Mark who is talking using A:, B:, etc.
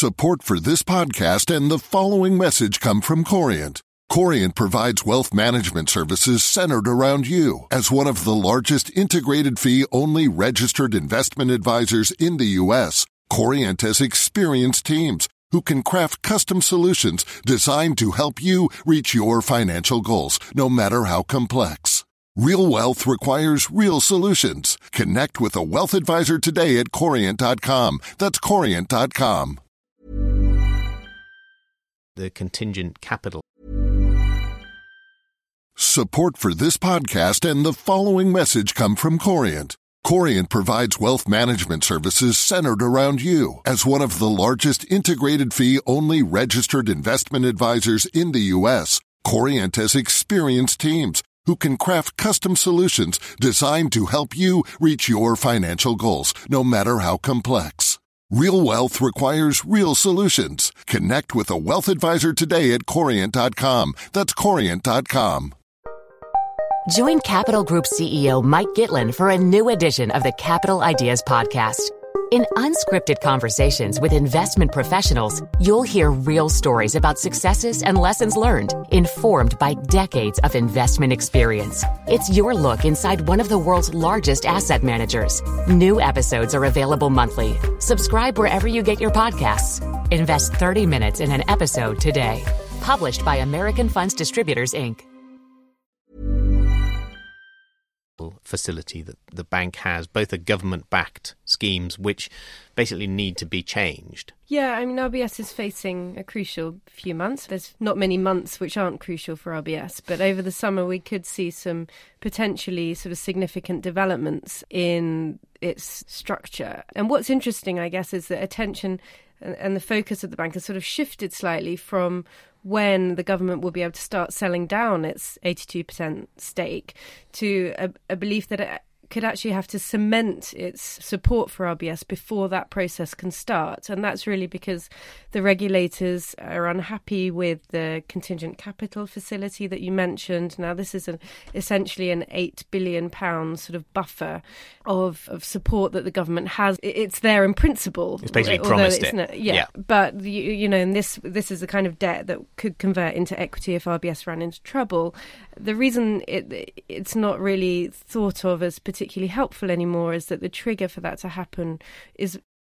A: Support for this podcast and the following message come from Corient. Corient provides wealth management services centered around you. As one of the largest integrated fee-only registered investment advisors in the U.S., Corient has experienced teams who can craft custom solutions designed to help you reach your financial goals, no matter how complex. Real wealth requires real solutions. Connect with a wealth advisor today at Corient.com. That's Corient.com.
B: The contingent capital.
A: Support for this podcast and the following message come from Corient. Corient provides wealth management services centered around you. As one of the largest integrated fee-only registered investment advisors in the U.S., Corient has experienced teams who can craft custom solutions designed to help you reach your financial goals, no matter how complex. Real wealth requires real solutions. Connect with a wealth advisor today at Corient.com. That's Corient.com.
C: Join Capital Group CEO Mike Gitlin for a new edition of the Capital Ideas Podcast. In unscripted conversations with investment professionals, you'll hear real stories about successes and lessons learned, informed by decades of investment experience. It's your look inside one of the world's largest asset managers. New episodes are available monthly. Subscribe wherever you get your podcasts. Invest 30 minutes in an episode today. Published by American Funds Distributors, Inc.
B: Facility that the bank has, both are government-backed schemes which basically need to be changed.
D: Yeah, I mean, RBS is facing a crucial few months. There's not many months which aren't crucial for RBS, but over the summer we could see some potentially sort of significant developments in its structure. And what's interesting, I guess, is that attention and the focus of the bank has sort of shifted slightly from when the government will be able to start selling down its 82% stake to a belief that it could actually have to cement its support for RBS before that process can start. And that's really because the regulators are unhappy with the contingent capital facility that you mentioned. Now, this is essentially an £8 billion sort of buffer of support that the government has. It's there in principle.
B: It's basically promised it.
D: Yeah. But, you know, and this is the kind of debt that could convert into equity if RBS ran into trouble. The reason it's not really thought of as particularly helpful anymore is that the trigger for that to happen is